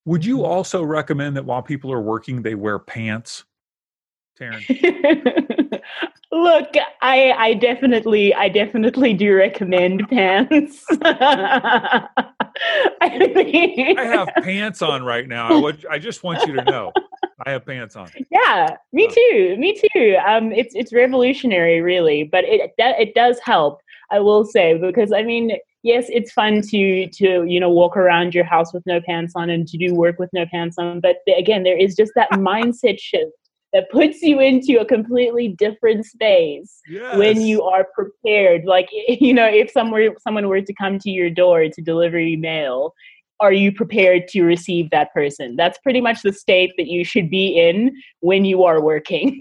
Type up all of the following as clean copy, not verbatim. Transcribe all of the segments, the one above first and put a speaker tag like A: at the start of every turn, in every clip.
A: Would you also recommend that while people are working, they wear pants, Taryn?
B: Look, I definitely do recommend pants.
A: I have pants on right now. I just want you to know I have pants on.
B: Yeah, me too. It's revolutionary, really, but it does help. I will say, because I mean, yes, it's fun to walk around your house with no pants on and to do work with no pants on. But again, there is just that mindset shift that puts you into a completely different space when you are prepared. Like, if someone were to come to your door to deliver you mail, are you prepared to receive that person? That's pretty much the state that you should be in when you are working.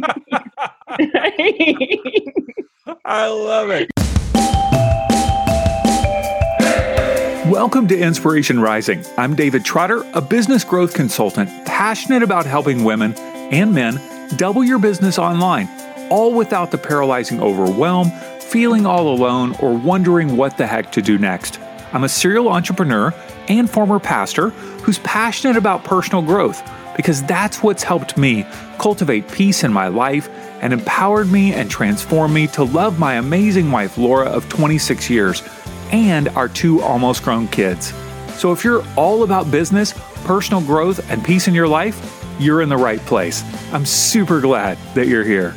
A: I love it. Welcome to Inspiration Rising. I'm David Trotter, a business growth consultant, passionate about helping women and men double your business online, all without the paralyzing overwhelm, feeling all alone, or wondering what the heck to do next. I'm a serial entrepreneur and former pastor who's passionate about personal growth because that's what's helped me cultivate peace in my life and empowered me and transformed me to love my amazing wife, Laura, of 26 years, and our 2 almost grown kids. So if you're all about business, personal growth, and peace in your life, you're in the right place. I'm super glad that you're here.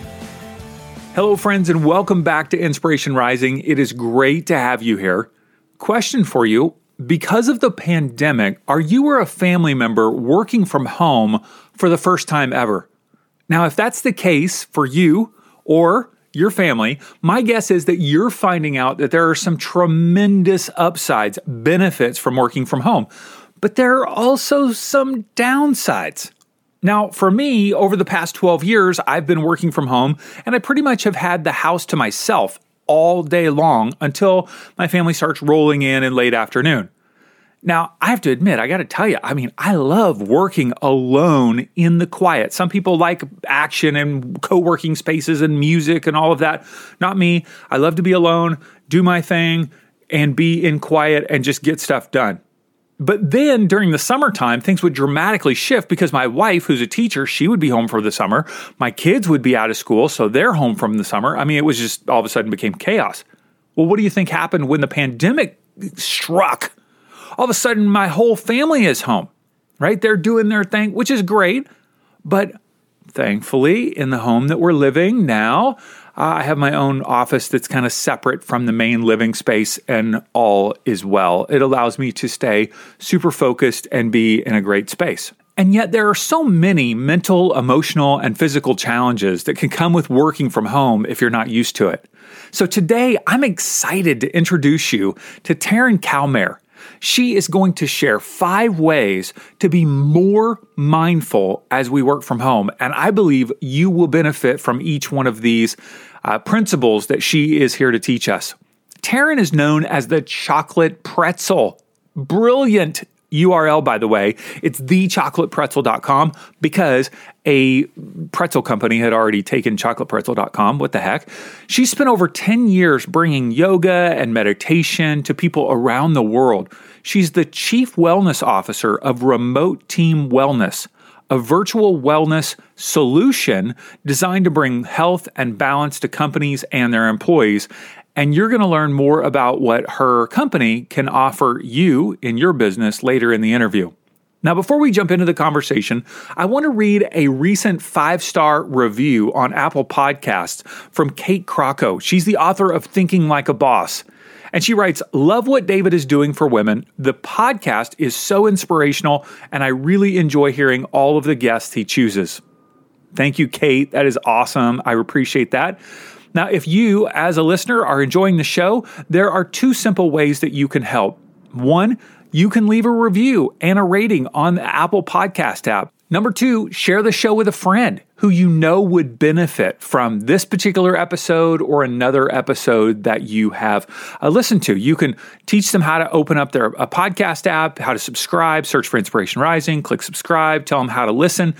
A: Hello, friends, and welcome back to Inspiration Rising. It is great to have you here. Question for you. Because of the pandemic, are you or a family member working from home for the first time ever? Now, if that's the case for you or your family, my guess is that you're finding out that there are some tremendous upsides, benefits from working from home, but there are also some downsides. Now, for me, over the past 12 years, I've been working from home, and I pretty much have had the house to myself all day long until my family starts rolling in late afternoon. Now, I have to admit, I got to tell you, I love working alone in the quiet. Some people like action and co-working spaces and music and all of that. Not me. I love to be alone, do my thing, and be in quiet and just get stuff done. But then during the summertime, things would dramatically shift because my wife, who's a teacher, she would be home for the summer. My kids would be out of school, so they're home from the summer. It was just all of a sudden became chaos. Well, what do you think happened when the pandemic struck? All of a sudden, my whole family is home, right? They're doing their thing, which is great. But thankfully, in the home that we're living now, I have my own office that's kind of separate from the main living space, and all is well. It allows me to stay super focused and be in a great space. And yet there are so many mental, emotional, and physical challenges that can come with working from home if you're not used to it. So today, I'm excited to introduce you to Taryn Kalmair. She is going to share 5 ways to be more mindful as we work from home. And I believe you will benefit from each one of these principles that she is here to teach us. Taryn is known as the Chocolate Pretzel. Brilliant URL, by the way. It's thechocolatepretzel.com because a pretzel company had already taken chocolatepretzel.com. What the heck? She spent over 10 years bringing yoga and meditation to people around the world. She's the Chief Wellness Officer of Remote Team Wellness, a virtual wellness solution designed to bring health and balance to companies and their employees. And you're going to learn more about what her company can offer you in your business later in the interview. Now, before we jump into the conversation, I want to read a recent 5-star review on Apple Podcasts from Kate Crocco. She's the author of Thinking Like a Boss. And she writes, "Love what David is doing for women. The podcast is so inspirational, and I really enjoy hearing all of the guests he chooses." Thank you, Kate. That is awesome. I appreciate that. Now, if you, as a listener, are enjoying the show, there are 2 simple ways that you can help. 1, you can leave a review and a rating on the Apple Podcast app. Number 2, share the show with a friend who you know would benefit from this particular episode or another episode that you have listened to. You can teach them how to open up their podcast app, how to subscribe, search for Inspiration Rising, click subscribe, tell them how to listen.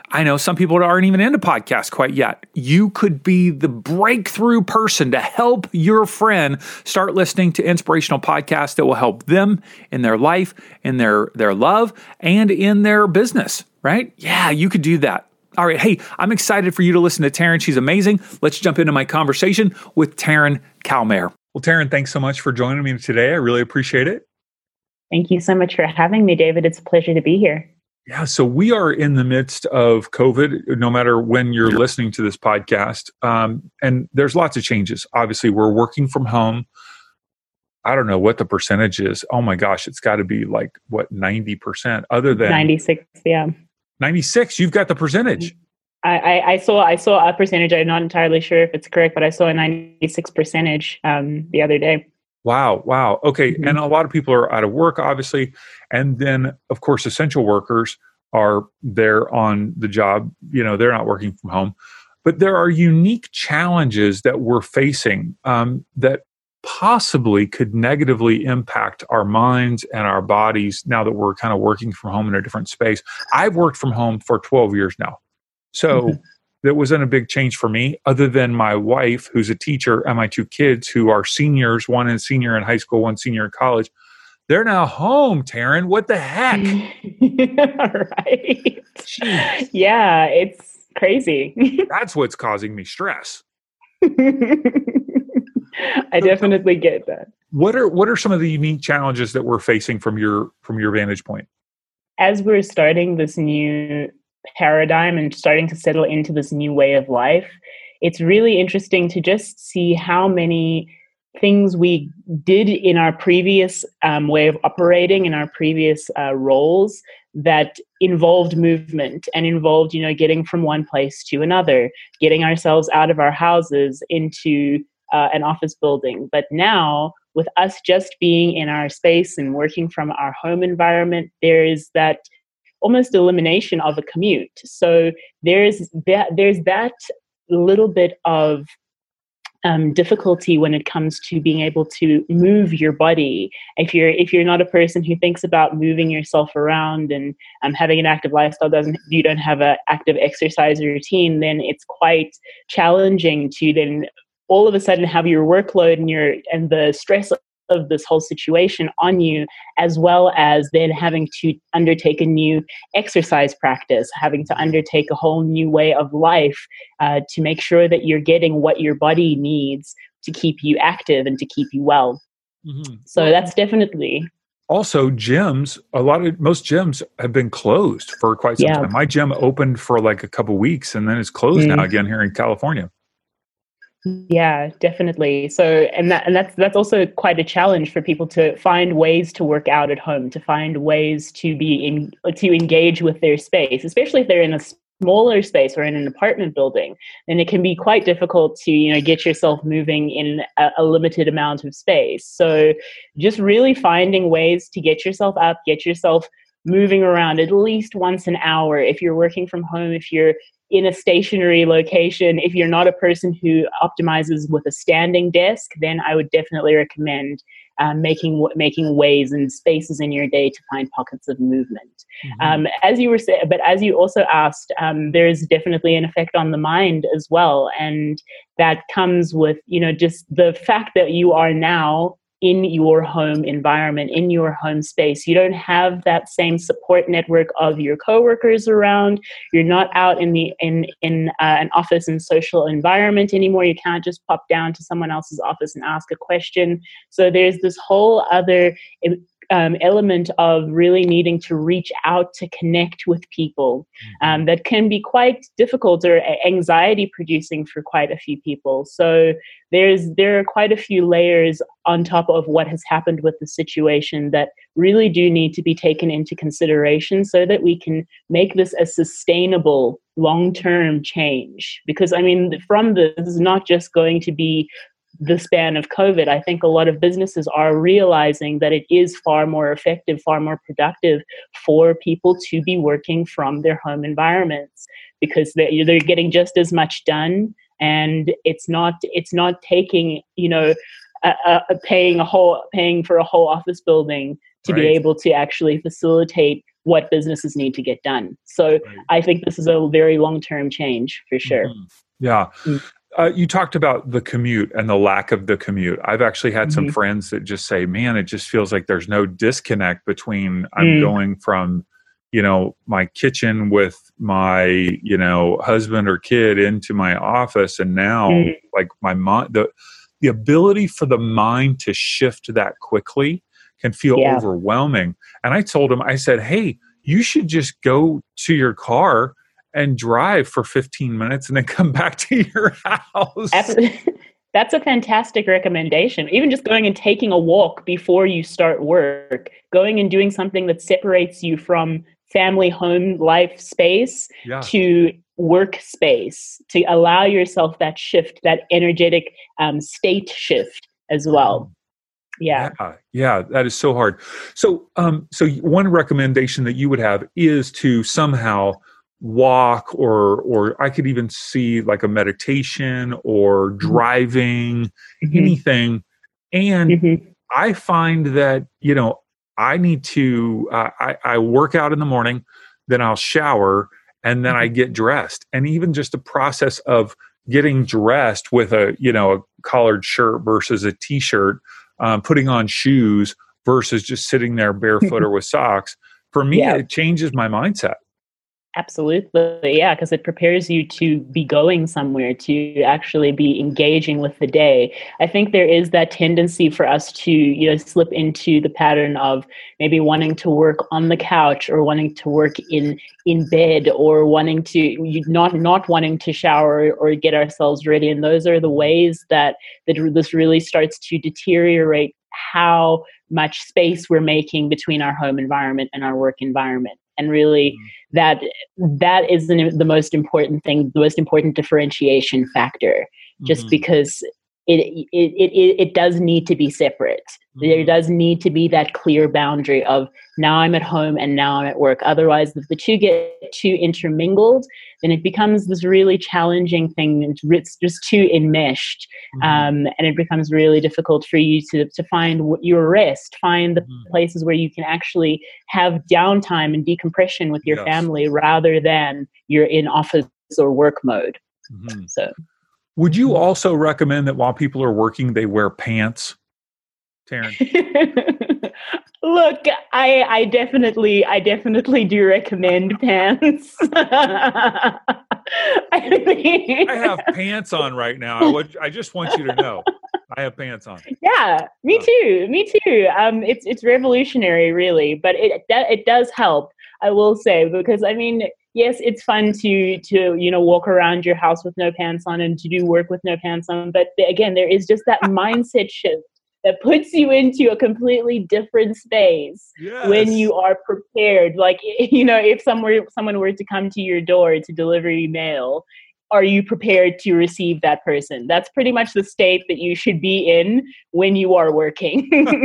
A: I know some people aren't even into podcasts quite yet. You could be the breakthrough person to help your friend start listening to inspirational podcasts that will help them in their life, in their love, and in their business, right? Yeah, you could do that. All right. Hey, I'm excited for you to listen to Taryn. She's amazing. Let's jump into my conversation with Taryn Kalmair. Well, Taryn, thanks so much for joining me today. I really appreciate it.
B: Thank you so much for having me, David. It's a pleasure to be here.
A: Yeah, so we are in the midst of COVID, no matter when you're listening to this podcast. And there's lots of changes. Obviously, we're working from home. I don't know what the percentage is. Oh my gosh, it's got to be like, 90% other than
B: 96, yeah.
A: 96, you've got the percentage.
B: I saw a percentage. I'm not entirely sure if it's correct, but I saw a 96 percentage the other day.
A: Wow. Okay. Mm-hmm. And a lot of people are out of work, obviously. And then, of course, essential workers are there on the job. They're not working from home. But there are unique challenges that we're facing that possibly could negatively impact our minds and our bodies now that we're kind of working from home in a different space. I've worked from home for 12 years now. So that wasn't a big change for me, other than my wife, who's a teacher, and my two kids who are seniors, one is senior in high school, one senior in college. They're now home, Taryn. What the heck?
B: Right. Jeez. Yeah, it's crazy.
A: That's what's causing me stress.
B: I definitely get that.
A: What are some of the unique challenges that we're facing from your vantage point?
B: As we're starting this new paradigm and starting to settle into this new way of life, it's really interesting to just see how many things we did in our previous way of operating, in our previous roles, that involved movement and involved, getting from one place to another, getting ourselves out of our houses into an office building. But now, with us just being in our space and working from our home environment, there is that almost elimination of a commute. So there's that little bit of difficulty when it comes to being able to move your body. If you're not a person who thinks about moving yourself around and having an active lifestyle, you don't have an active exercise routine, then it's quite challenging to then all of a sudden have your workload and the stress of this whole situation on you, as well as then having to undertake a new exercise practice, having to undertake a whole new way of life to make sure that you're getting what your body needs to keep you active and to keep you well. Mm-hmm. So that's definitely.
A: Also, gyms, most gyms have been closed for quite some time. My gym opened for like a couple weeks and then it's closed now again here in California.
B: Yeah, definitely. So, and that's also quite a challenge for people to find ways to work out at home, to find ways to to engage with their space, especially if they're in a smaller space or in an apartment building. Then it can be quite difficult to get yourself moving in a limited amount of space. So, just really finding ways to get yourself up, get yourself moving around at least once an hour. If you're working from home, if you're in a stationary location, if you're not a person who optimizes with a standing desk, then I would definitely recommend making ways and spaces in your day to find pockets of movement. Mm-hmm. As you were saying, but as you also asked, there is definitely an effect on the mind as well, and that comes with just the fact that you are now in your home environment, in your home space. You don't have that same support network of your coworkers around. You're not out in an office and social environment anymore. You can't just pop down to someone else's office and ask a question. So there's this whole other element of really needing to reach out to connect with people that can be quite difficult or anxiety producing for quite a few people. So there are quite a few layers on top of what has happened with the situation that really do need to be taken into consideration so that we can make this a sustainable long-term change. Because from this is not just going to be the span of COVID. I think a lot of businesses are realizing that it is far more effective, far more productive for people to be working from their home environments because they're getting just as much done, and it's not taking paying for a whole office building to be able to actually facilitate what businesses need to get done. So
A: Right.
B: I think this is a very long-term change for sure.
A: Mhm. Yeah.
B: Mm.
A: You talked about the commute and the lack of the commute. I've actually had some
B: Mhm.
A: friends that just say, man, it just feels like there's no disconnect between I'm
B: Mm.
A: going from, my kitchen with my, husband or kid into my office. And now
B: Mm.
A: like my mind, the ability for the mind to shift that quickly can feel
B: Yeah.
A: overwhelming. And I told him, I said, hey, you should just go to your car and drive for 15 minutes and then come back to your house.
B: That's a fantastic recommendation. Even just going and taking a walk before you start work, going and doing something that separates you from family, home, life space
A: Yeah.
B: to work space, to allow yourself that shift, that energetic state shift as well. Yeah.
A: Yeah, that is so hard. So, so one recommendation that you would have is to somehow walk, or I could even see like a meditation or driving,
B: Mhm.
A: anything. And
B: Mhm.
A: I find that I need to. I work out in the morning, then I'll shower, and then I get dressed. And even just the process of getting dressed with a collared shirt versus a t-shirt, putting on shoes versus just sitting there barefoot or with socks. For me,
B: Yeah.
A: it changes my mindset.
B: Absolutely. Yeah, because it prepares you to be going somewhere, to actually be engaging with the day. I think there is that tendency for us to, slip into the pattern of maybe wanting to work on the couch, or wanting to work in bed, or wanting to not wanting to shower or get ourselves ready. And those are the ways that this really starts to deteriorate how much space we're making between our home environment and our work environment. And really, that is the most important thing, the most important differentiation factor, just
A: Mhm.
B: because it does need to be separate. There does need to be that clear boundary of now I'm at home and now I'm at work. Otherwise, if the two get too intermingled, then it becomes this really challenging thing. It's just too enmeshed, and it becomes really difficult for you to find your rest, find the places where you can actually have downtime and decompression with your
A: Yes.
B: family, rather than you're in office or work mode.
A: Mhm.
B: So,
A: Would you also recommend that while people are working, they wear pants, Taryn?
B: look, I definitely do recommend pants.
A: I have pants on right now. I just want you to know, I have pants on.
B: Yeah, me too. It's revolutionary, really, but it does help. I will say, because I mean, yes, it's fun to walk around your house with no pants on and to do work with no pants on. But again, there is just that mindset shift that puts you into a completely different space when
A: Yes.
B: you are prepared. Like, if someone were to come to your door to deliver you mail, are you prepared to receive that person? That's pretty much the state that you should be in when you are working.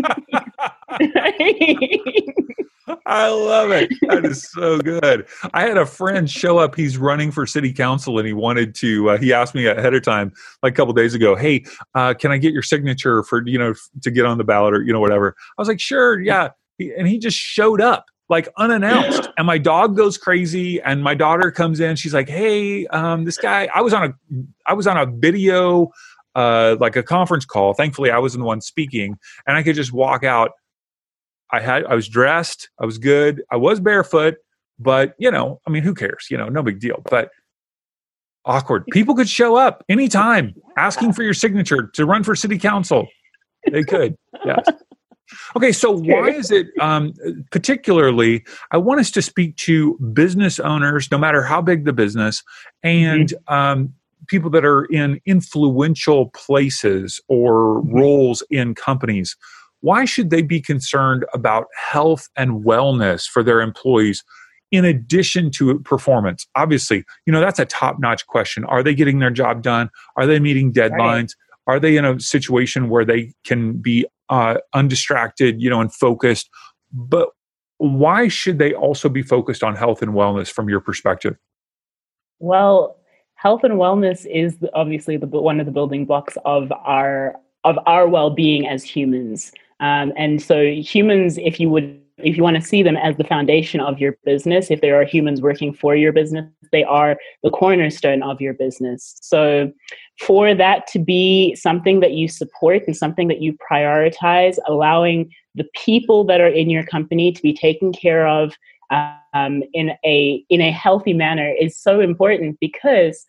A: I love it. That is so good. I had a friend show up. He's running for city council, and he wanted to. He asked me ahead of time, like a couple of days ago, "Hey, can I get your signature for to get on the ballot, or whatever?" I was like, "Sure, yeah." And he just showed up like unannounced, and my dog goes crazy, and my daughter comes in. She's like, "Hey, this guy." I was on a video, like a conference call. Thankfully, I wasn't the one speaking, and I could just walk out. I was dressed. I was good. I was barefoot, but I mean, who cares? No big deal. But awkward. People could show up anytime asking for your signature to run for city council. They could. Yes. Okay. So why is it particularly? I want us to speak to business owners, no matter how big the business, and people that are in influential places or roles in companies. Why should they be concerned about health and wellness for their employees in addition to performance? Obviously, that's a top-notch question. Are they getting their job done? Are they meeting deadlines? Right. Are they in a situation where they can be undistracted, and focused? But why should they also be focused on health and wellness from your perspective?
B: Well, health and wellness is obviously one of the building blocks of our well-being as humans. And so humans, if you would if you want to see them as the foundation of your business, if there are humans working for your business, they are the cornerstone of your business. So for that to be something that you support and something that you prioritize, allowing the people that are in your company to be taken care of in a healthy manner is so important, because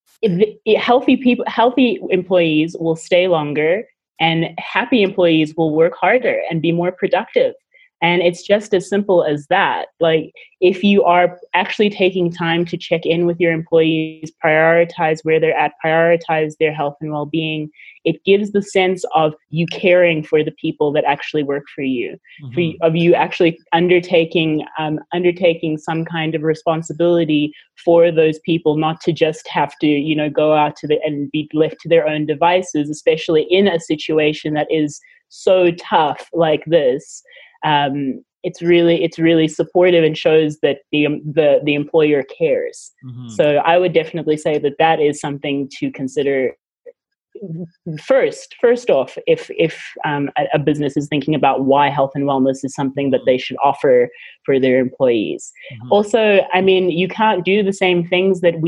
B: healthy employees will stay longer, and happy employees will work harder and be more productive. And it's just as simple as that. Like, if you are actually taking time to check in with your employees, prioritize where they're at, prioritize their health and well-being, it gives the sense of you caring for the people that actually work for you, of you actually undertaking some kind of responsibility for those people, not to just have to, go out and be left to their own devices, especially in a situation that is so tough like this. It's really supportive and shows that the employer cares. So I would definitely say that is something to consider first off, if a business is thinking about why health and wellness is something that they should offer for their employees. Also, I mean, you can't do the same things that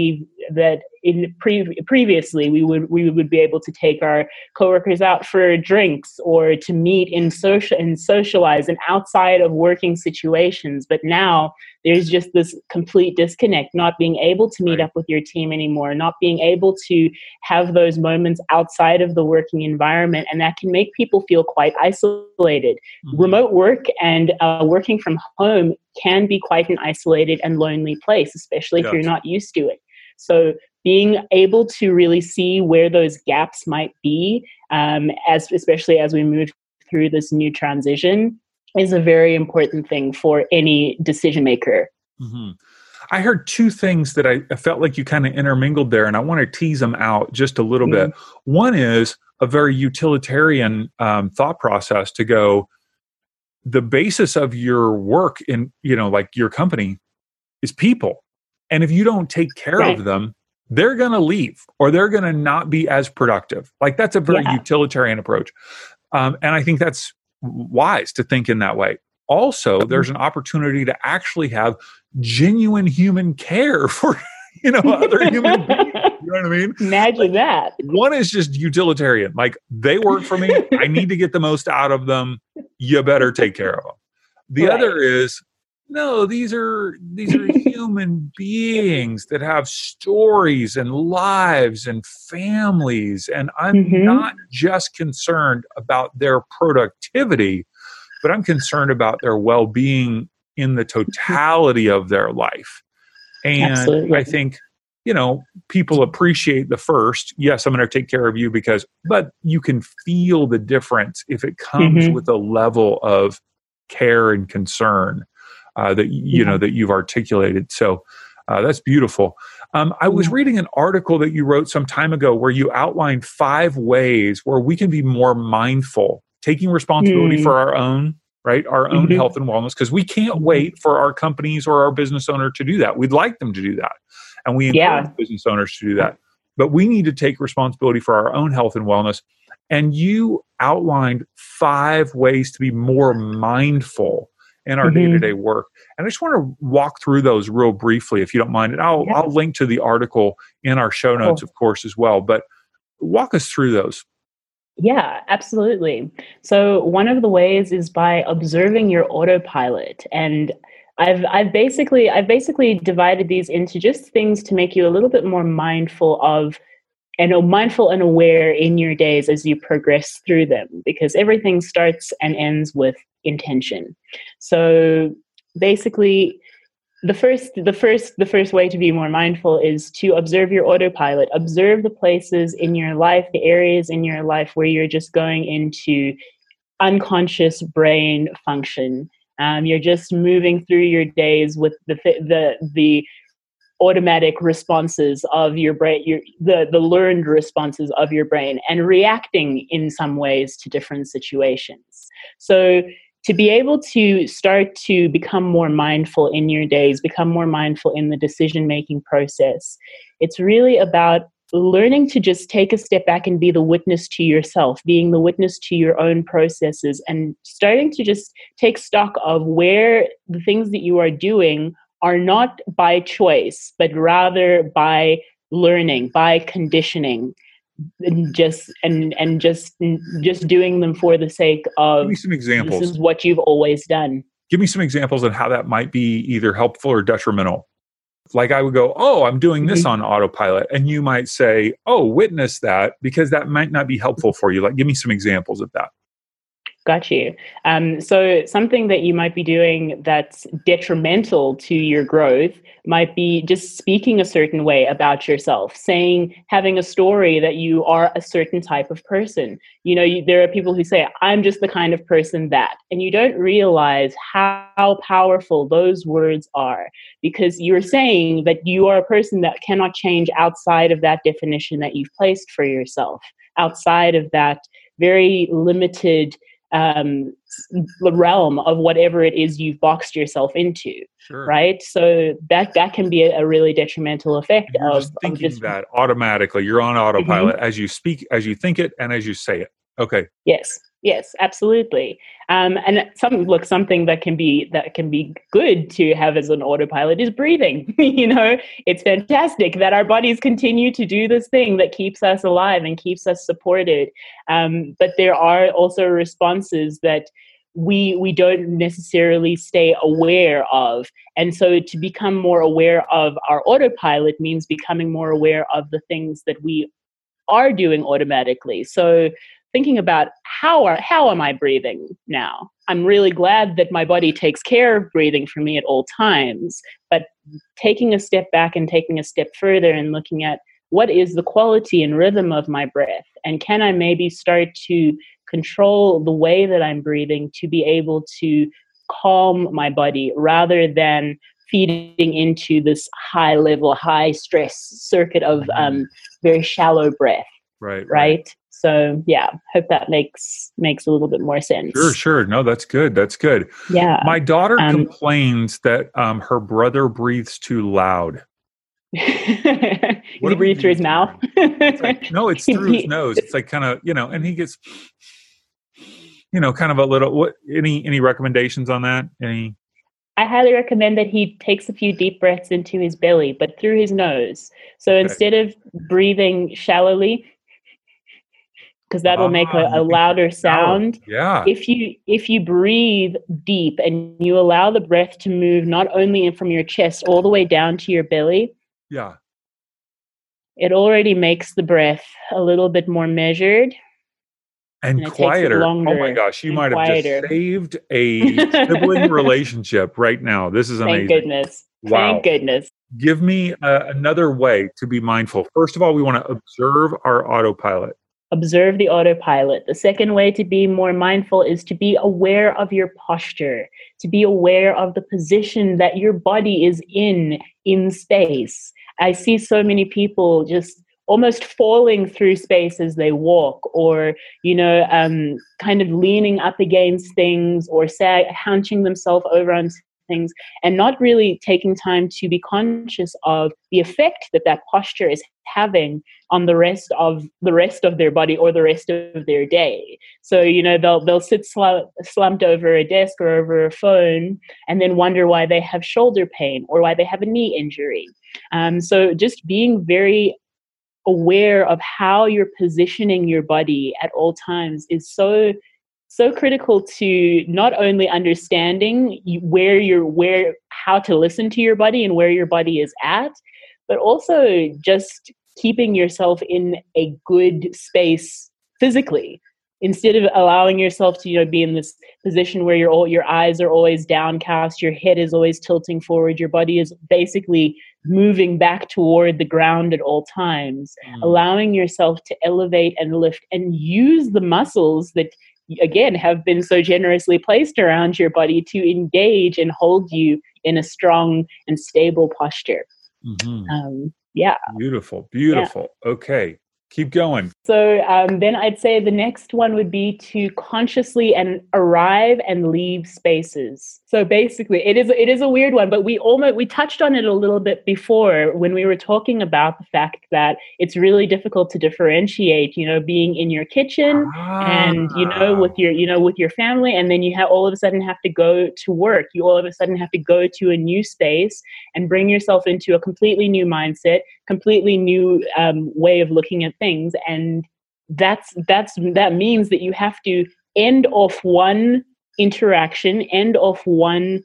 B: previously we would be able to take our coworkers out for drinks or to meet and socialize and outside of working situations. But now there's just this complete disconnect, not being able to meet up with your team anymore, not being able to have those moments outside of the working environment. And that can make people feel quite isolated. Remote work and working from home can be quite an isolated and lonely place, especially if you're not used to it. So being able to really see where those gaps might be, especially as we move through this new transition, is a very important thing for any decision maker.
A: I heard two things that I felt like you kind of intermingled there, and I want to tease them out just a little bit. One is a very utilitarian thought process to go, the basis of your work in, like your company is people. And if you don't take care of them, they're going to leave or they're going to not be as productive. Like, that's a very utilitarian approach. And I think that's wise to think in that way. Also, there's an opportunity to actually have genuine human care for, other human beings. You know what I mean?
B: Imagine that.
A: One is just utilitarian. Like, they work for me. I need to get the most out of them. You better take care of them. The other is, no, these are human beings that have stories and lives and families. And I'm not just concerned about their productivity, but I'm concerned about their well-being in the totality of their life. And I think, people appreciate the first, yes, I'm going to take care of you but you can feel the difference if it comes with a level of care and concern that you've articulated. So that's beautiful. I was reading an article that you wrote some time ago where you outlined 5 ways where we can be more mindful, taking responsibility for our own health and wellness, because we can't wait for our companies or our business owner to do that. We'd like them to do that, and we encourage business owners to do that. But we need to take responsibility for our own health and wellness. And you outlined 5 ways to be more mindful in our day-to-day work. And I just want to walk through those real briefly, if you don't mind. And I'll link to the article in our show notes, of course, as well. But walk us through those.
B: Yeah, absolutely. So one of the ways is by observing your autopilot. And I've basically divided these into just things to make you a little bit more mindful and aware in your days as you progress through them, because everything starts and ends with intention. So basically, the first way to be more mindful is to observe your autopilot. Observe the places in your life, the areas in your life where you're just going into unconscious brain function. You're just moving through your days with the automatic responses of your brain, the learned responses of your brain, and reacting in some ways to different situations. So to be able to start to become more mindful in your days, become more mindful in the decision-making process, it's really about learning to just take a step back and be the witness to yourself, being the witness to your own processes, and starting to just take stock of where the things that you are doing are not by choice, but rather by learning, by conditioning, and just doing them for the sake
A: Give me
B: of
A: some
B: this
A: examples.
B: is what you've always done.
A: Give me some examples of how that might be either helpful or detrimental. Like I would go, oh, I'm doing this on autopilot. And you might say, oh, witness that, because that might not be helpful for you. Like, give me some examples of that.
B: Got you. So something that you might be doing that's detrimental to your growth might be just speaking a certain way about yourself, having a story that you are a certain type of person. There are people who say, I'm just the kind of person that, and you don't realize how powerful those words are, because you're saying that you are a person that cannot change outside of that definition that you've placed for yourself, outside of that very limited the realm of whatever it is you've boxed yourself into.
A: Sure.
B: Right? So that can be a really detrimental effect
A: You're
B: of
A: just thinking that automatically. You're on autopilot as you speak, as you think it, and as you say it. Okay.
B: Yes, absolutely. And something that can be good to have as an autopilot is breathing. It's fantastic that our bodies continue to do this thing that keeps us alive and keeps us supported. But there are also responses that we don't necessarily stay aware of. And so to become more aware of our autopilot means becoming more aware of the things that we are doing automatically. So thinking about how am I breathing now? I'm really glad that my body takes care of breathing for me at all times, but taking a step back and taking a step further and looking at what is the quality and rhythm of my breath, and can I maybe start to control the way that I'm breathing to be able to calm my body rather than feeding into this high level, high stress circuit of very shallow breath. Right. So hope that makes a little bit more sense.
A: Sure. No, that's good.
B: Yeah.
A: My daughter complains that her brother breathes too loud.
B: Does he breathe through his mouth?
A: No, it's through his nose. It's like kind of, and he gets, kind of a little, any recommendations on that?
B: I highly recommend that he takes a few deep breaths into his belly, but through his nose. So instead of breathing shallowly, because that will make a louder sound.
A: Yeah.
B: If you breathe deep and you allow the breath to move not only in from your chest all the way down to your belly, it already makes the breath a little bit more measured
A: and quieter. Oh my gosh, you might have just saved a sibling relationship right now. This is amazing.
B: Thank goodness.
A: Wow.
B: Thank goodness.
A: Give me another way to be mindful. First of all, we want to observe our autopilot.
B: Observe the autopilot. The second way to be more mindful is to be aware of your posture, to be aware of the position that your body is in space. I see so many people just almost falling through space as they walk, or, kind of leaning up against things, or hunching themselves over on things, and not really taking time to be conscious of the effect that posture is having on the rest of their body or the rest of their day. So, they'll sit slumped over a desk or over a phone and then wonder why they have shoulder pain or why they have a knee injury. So just being very aware of how you're positioning your body at all times is so critical to not only understanding how to listen to your body and where your body is at, but also just keeping yourself in a good space physically, instead of allowing yourself to be in this position where your eyes are always downcast, your head is always tilting forward, your body is basically moving back toward the ground at all times. Allowing yourself to elevate and lift and use the muscles that again have been so generously placed around your body to engage and hold you in a strong and stable posture.
A: Beautiful. Okay. Keep going.
B: So then I'd say the next one would be to consciously and arrive and leave spaces. So basically, it is a weird one, but we touched on it a little bit before when we were talking about the fact that it's really difficult to differentiate, being in your kitchen and with your family, and then you have all of a sudden have to go to work. You all of a sudden have to go to a new space and bring yourself into a completely new mindset, completely new way of looking at things, and that means that you have to end off one interaction, end off one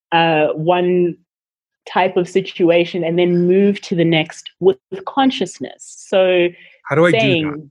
B: type of situation, and then move to the next with consciousness. So
A: how do I do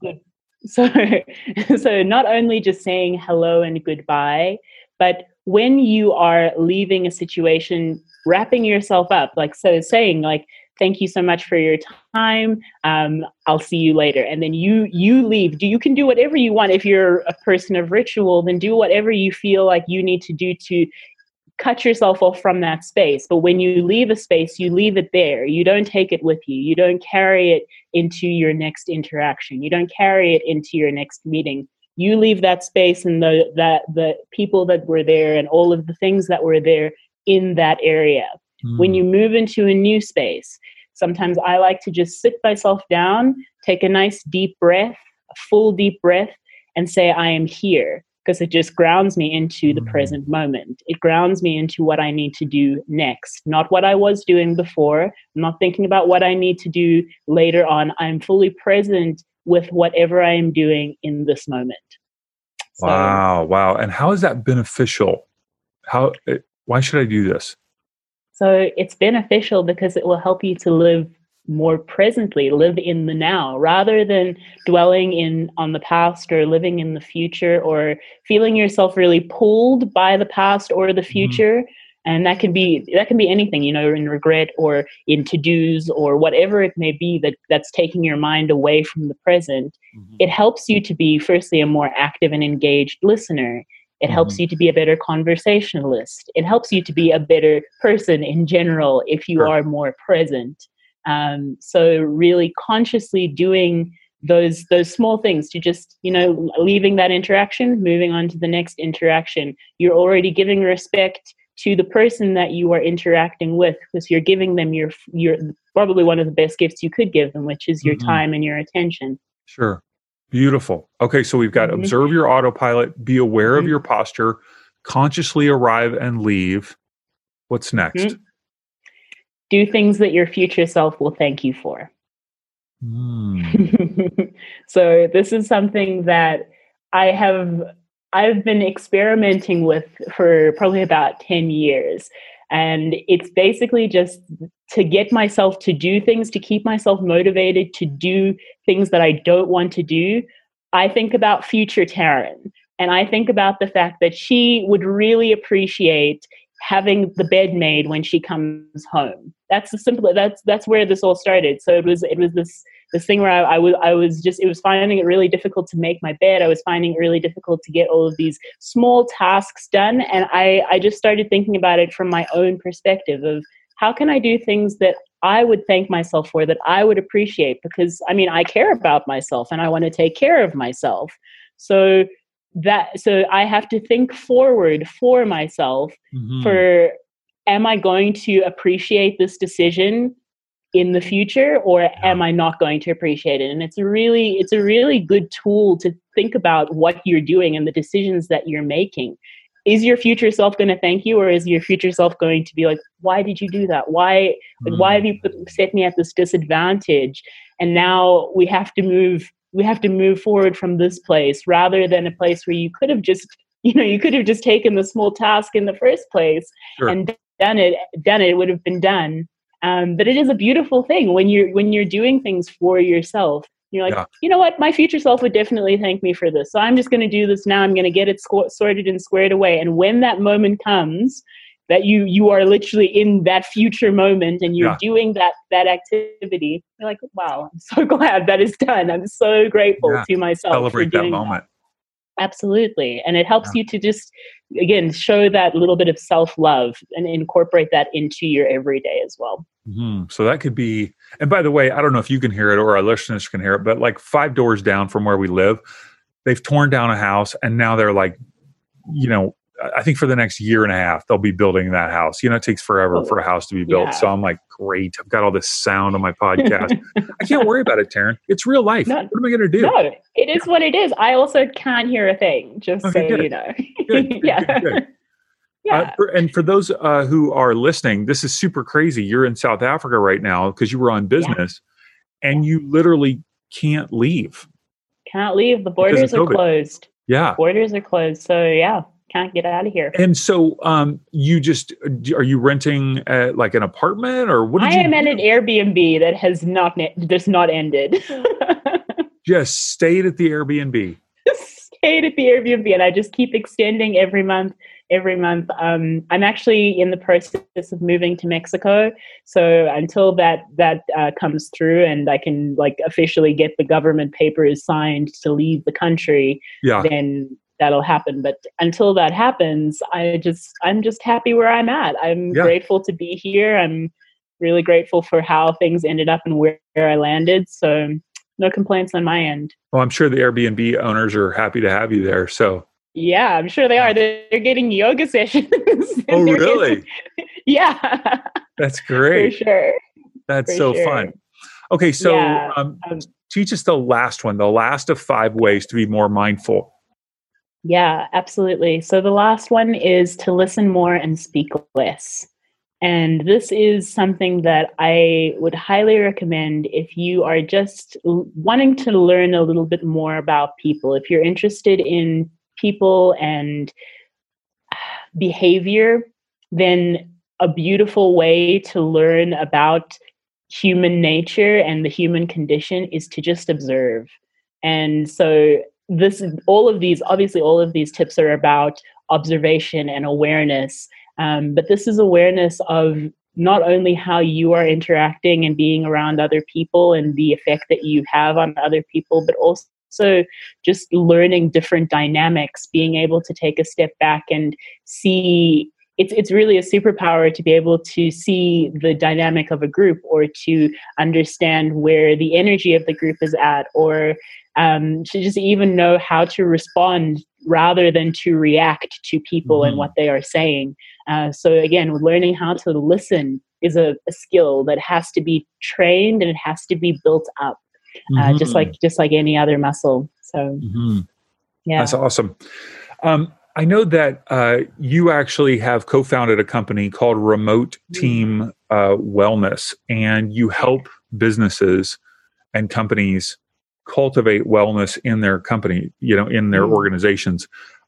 B: that? So not only just saying hello and goodbye, but when you are leaving a situation, wrapping yourself up, saying thank you so much for your time. I'll see you later. And then you leave. You can do whatever you want. If you're a person of ritual, then do whatever you feel like you need to do to cut yourself off from that space. But when you leave a space, you leave it there. You don't take it with you. You don't carry it into your next interaction. You don't carry it into your next meeting. You leave that space and the people that were there and all of the things that were there in that area. When you move into a new space, sometimes I like to just sit myself down, take a nice deep breath, a full deep breath, and say, I am here, because it just grounds me into the present moment. It grounds me into what I need to do next, not what I was doing before. I'm not thinking about what I need to do later on. I'm fully present with whatever I am doing in this moment.
A: So, wow. And how is that beneficial? Why should I do this?
B: So it's beneficial because it will help you to live more presently, live in the now, rather than dwelling on the past or living in the future or feeling yourself really pulled by the past or the future. And that can be anything, in regret or in to-dos or whatever it may be that's taking your mind away from the present. It helps you to be, firstly, a more active and engaged listener. It helps you to be a better conversationalist. It helps you to be a better person in general if you are more present. So really consciously doing those small things to just, leaving that interaction, moving on to the next interaction. You're already giving respect to the person that you are interacting with, because you're giving them your probably one of the best gifts you could give them, which is your time and your attention.
A: Sure. Beautiful. Okay, so we've got observe your autopilot, be aware of your posture, consciously arrive and leave. What's next?
B: Do things that your future self will thank you for. So this is something that I've been experimenting with for probably about 10 years. And it's basically just to get myself to do things, to keep myself motivated to do things that I don't want to do. I think about future Taryn, and I think about the fact that she would really appreciate having the bed made when she comes home. That's where this all started. So it was this thing where I was finding it really difficult to make my bed. I was finding it really difficult to get all of these small tasks done. And I just started thinking about it from my own perspective of how can I do things that I would thank myself for, that I would appreciate? Because I care about myself and I want to take care of myself. So I have to think forward for myself for, am I going to appreciate this decision in the future, or am I not going to appreciate it? And it's a really good tool to think about what you're doing and the decisions that you're making. Is your future self going to thank you, or is your future self going to be like, why did you do that? Why have you set me at this disadvantage? And now we have to move forward from this place, rather than a place where you could have just taken the small task in the first place and done it. It would have been done. But it is a beautiful thing when you're doing things for yourself. You're like, you know what? My future self would definitely thank me for this. So I'm just going to do this now. I'm going to get it sorted and squared away. And when that moment comes, that you are literally in that future moment and you're doing that activity, you're like, wow, I'm so glad that is done. I'm so grateful to myself.
A: Celebrate
B: for doing
A: that moment.
B: Absolutely. And it helps you to just, again, show that little bit of self-love and incorporate that into your everyday as well.
A: So that could be And by the way, I don't know if you can hear it or our listeners can hear it, but like 5 doors down from where we live, they've torn down a house and now they're like, I think for the next year and a half, they'll be building that house. It takes forever for a house to be built.
B: Yeah.
A: So I'm like, great. I've got all this sound on my podcast. I can't worry about it, Taryn. It's real life. What am I going to do?
B: No, it is what it is. I also can't hear a thing, just so
A: good.
B: you know.
A: Good,
B: Yeah.
A: good.
B: Yeah.
A: And for those who are listening, this is super crazy. You're in South Africa right now because you were on business and you literally can't leave.
B: Can't leave. The borders are closed.
A: Yeah.
B: Borders are closed. So yeah, can't get out of here.
A: And so are you renting like an apartment or what?
B: I am at an Airbnb that has not ended.
A: Just stayed at the Airbnb.
B: Stayed at the Airbnb, and I just keep extending every month. I'm actually in the process of moving to Mexico. So until that comes through and I can like officially get the government papers signed to leave the country, then that'll happen. But until that happens, I'm just happy where I'm at. I'm grateful to be here. I'm really grateful for how things ended up and where I landed. So no complaints on my end.
A: Well, I'm sure the Airbnb owners are happy to have you there. So
B: yeah, I'm sure they are. They're getting yoga sessions.
A: Oh, really?
B: Yeah.
A: That's great.
B: For sure.
A: That's so fun. Okay, so teach us the last one, the last of 5 ways to be more mindful.
B: Yeah, absolutely. So the last one is to listen more and speak less. And this is something that I would highly recommend if you are just wanting to learn a little bit more about people. If you're interested in people and behavior, then a beautiful way to learn about human nature and the human condition is to just observe. And so all of these tips are about observation and awareness. But this is awareness of not only how you are interacting and being around other people and the effect that you have on other people, but also just learning different dynamics, being able to take a step back and see. It's really a superpower to be able to see the dynamic of a group or to understand where the energy of the group is at, or to just even know how to respond rather than to react to people and what they are saying. So again, learning how to listen is a skill that has to be trained and it has to be built up, just like any other muscle. So, yeah,
A: that's awesome. I know that you actually have co-founded a company called Remote Team Wellness, and you help businesses and companies cultivate wellness in their company, in their organizations.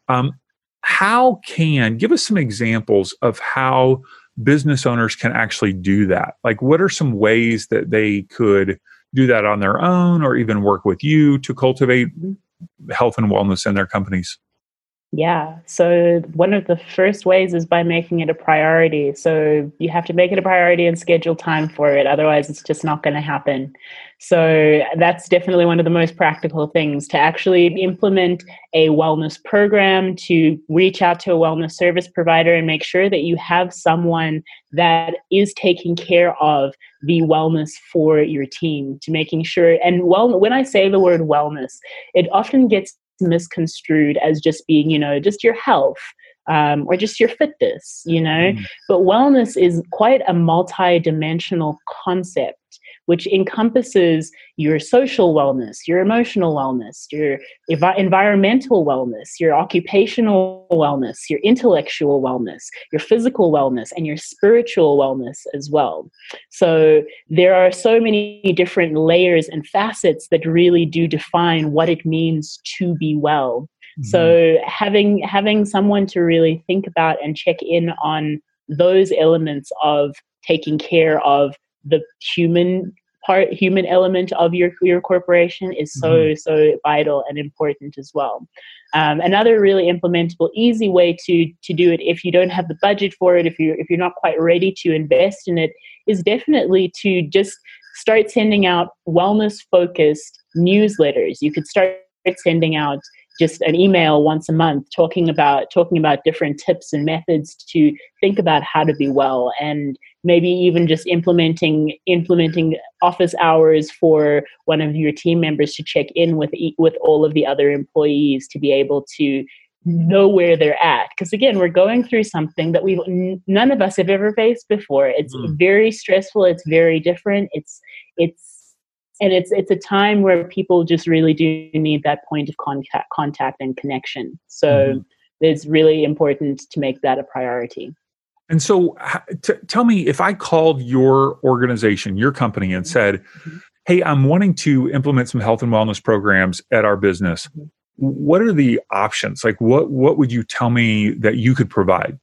A: Give us some examples of how business owners can actually do that? Like, what are some ways that they could do that on their own or even work with you to cultivate health and wellness in their companies?
B: Yeah. So one of the first ways is by making it a priority. So you have to make it a priority and schedule time for it. Otherwise, it's just not going to happen. So that's definitely one of the most practical things, to actually implement a wellness program, to reach out to a wellness service provider and make sure that you have someone that is taking care of the wellness for your team, to making sure. And when I say the word wellness, it often gets misconstrued as just being, just your health, or just your fitness, But wellness is quite a multi-dimensional concept, which encompasses your social wellness, your emotional wellness, your environmental wellness, your occupational wellness, your intellectual wellness, your physical wellness, and your spiritual wellness as well. So there are so many different layers and facets that really do define what it means to be well. Mm-hmm. So having someone to really think about and check in on those elements of taking care of the human element of your corporation is so vital and important as well. Another really implementable, easy way to do it, if you don't have the budget for it, if you're not quite ready to invest in it, is definitely to just start sending out wellness focused newsletters. You could start sending out just an email once a month talking about different tips and methods to think about how to be well, and maybe even just implementing office hours for one of your team members to check in with all of the other employees to be able to know where they're at. Because again, we're going through something that none of us have ever faced before. It's very stressful. It's very different. It's a time where people just really do need that point of contact and connection. So it's really important to make that a priority.
A: And so tell me, if I called your organization, your company, and said, hey, I'm wanting to implement some health and wellness programs at our business, what are the options? Like, what would you tell me that you could provide?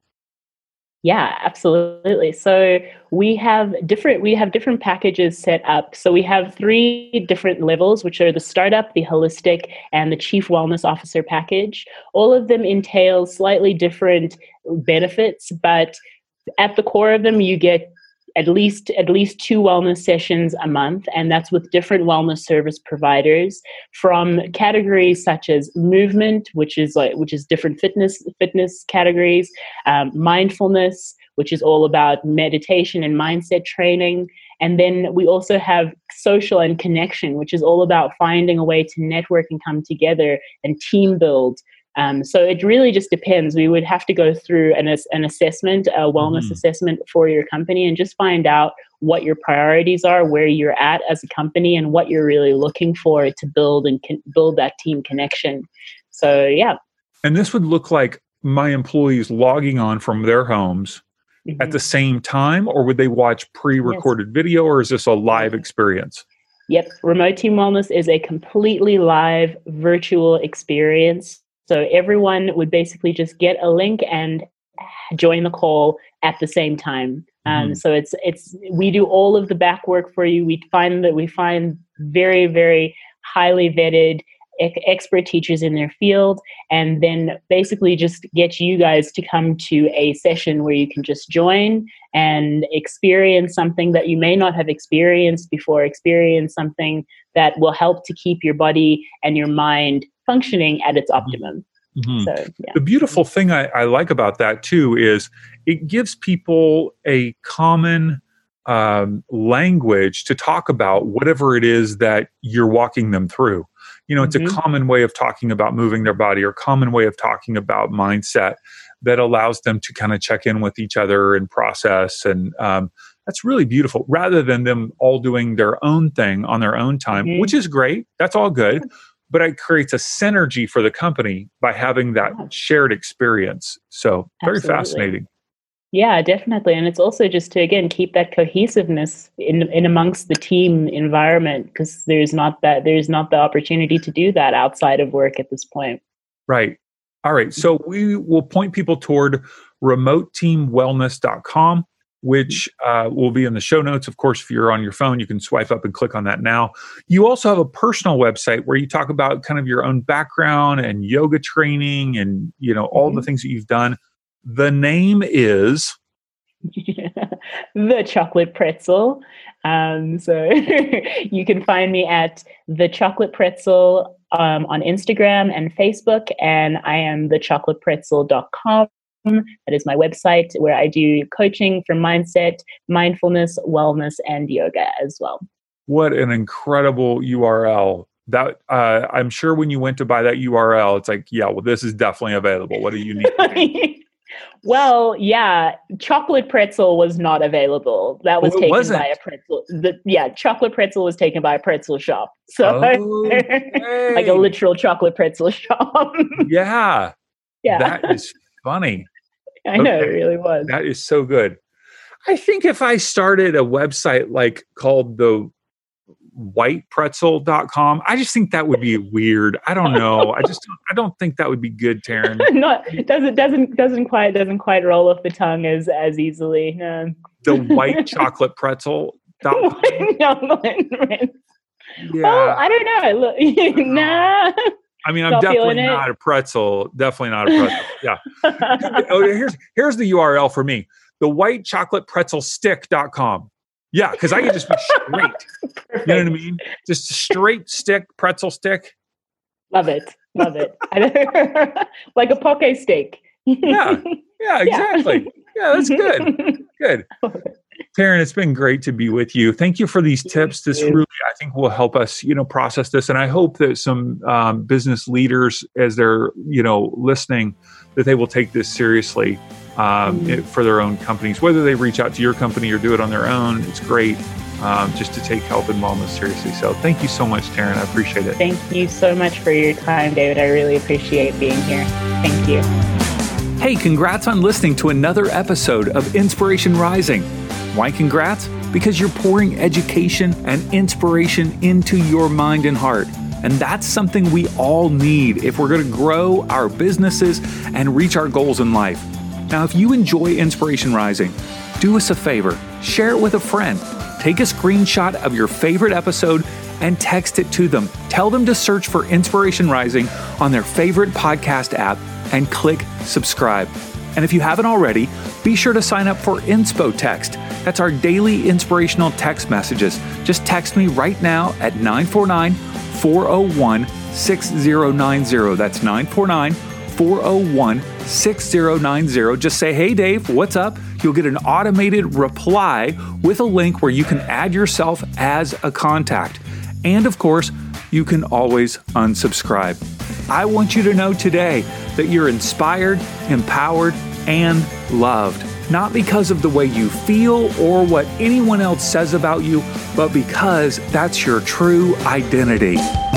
B: Yeah, absolutely. So we have different packages set up. So we have 3 different levels, which are the startup, the holistic, and the chief wellness officer package. All of them entail slightly different benefits, but at the core of them, you get at least 2 wellness sessions a month, and that's with different wellness service providers from categories such as movement, which is different fitness categories, mindfulness, which is all about meditation and mindset training, and then we also have social and connection, which is all about finding a way to network and come together and team build. So it really just depends. We would have to go through an assessment, a wellness assessment for your company, and just find out what your priorities are, where you're at as a company, and what you're really looking for to build that team connection. So, yeah.
A: And this would look like my employees logging on from their homes at the same time, or would they watch pre-recorded video, or is this a live experience?
B: Yep. Remote Team Wellness is a completely live virtual experience. So everyone would basically just get a link and join the call at the same time. So we do all of the back work for you. We find very, very highly vetted expert teachers in their field, and then basically just get you guys to come to a session where you can just join and experience something that you may not have experienced before, experience something that will help to keep your body and your mind functioning at its optimum. So, yeah.
A: The beautiful thing I like about that too is it gives people a common language to talk about whatever it is that you're walking them through. It's a common way of talking about moving their body, or common way of talking about mindset that allows them to kind of check in with each other and process. And that's really beautiful, rather than them all doing their own thing on their own time, which is great. That's all good. But it creates a synergy for the company by having that shared experience. So very fascinating.
B: Yeah, definitely. And it's also just to, again, keep that cohesiveness in amongst the team environment, because there's not the opportunity to do that outside of work at this point.
A: Right. All right. So we will point people toward remoteteamwellness.com, which will be in the show notes. Of course, if you're on your phone, you can swipe up and click on that now. You also have a personal website where you talk about kind of your own background and yoga training and, all the things that you've done. The name is
B: The Chocolate Pretzel. So you can find me at The Chocolate Pretzel on Instagram and Facebook, and I am thechocolatePretzel.com. That is my website where I do coaching for mindset, mindfulness, wellness, and yoga as well.
A: What an incredible URL. That I'm sure when you went to buy that URL, it's like, this is definitely available. What do you need?
B: Well, yeah, Chocolate Pretzel was not available. That was taken by a pretzel. Chocolate Pretzel was taken by a pretzel shop. So like a literal chocolate pretzel shop.
A: Yeah. That is funny.
B: I know, it really was.
A: That is so good. I think if I started a website called the whitepretzel.com, I just think that would be weird. I don't know. I don't think that would be good, Taryn.
B: It doesn't quite roll off the tongue as easily. No.
A: The whitechocolatetpretzel.com.
B: Well, I don't know. Look, nah.
A: I mean, I'm definitely not a pretzel. Definitely not a pretzel. Yeah. Here's the URL for me. The whitechocolatePretzelStick.com. Yeah, because I can just be straight. You know what I mean? Just a straight stick, pretzel stick.
B: Love it. Love it. Like a poke steak.
A: Yeah, exactly. Yeah, that's good. Good. Taryn, it's been great to be with you. Thank you for these tips. This really, I think, will help us, process this. And I hope that some business leaders, as they're, listening, that they will take this seriously for their own companies, whether they reach out to your company or do it on their own. It's great just to take health and wellness seriously. So thank you so much, Taryn. I appreciate it.
B: Thank you so much for your time, David. I really appreciate being here. Thank you.
A: Hey, congrats on listening to another episode of Inspiration Rising. Why congrats? Because you're pouring education and inspiration into your mind and heart. And that's something we all need if we're going to grow our businesses and reach our goals in life. Now, if you enjoy Inspiration Rising, do us a favor, share it with a friend. Take a screenshot of your favorite episode and text it to them. Tell them to search for Inspiration Rising on their favorite podcast app and click subscribe. And if you haven't already, be sure to sign up for Inspo Text. That's our daily inspirational text messages. Just text me right now at 949-401-6090. That's 949-401-6090. Just say, hey, Dave, what's up? You'll get an automated reply with a link where you can add yourself as a contact. And of course, you can always unsubscribe. I want you to know today that you're inspired, empowered, and loved. Not because of the way you feel or what anyone else says about you, but because that's your true identity.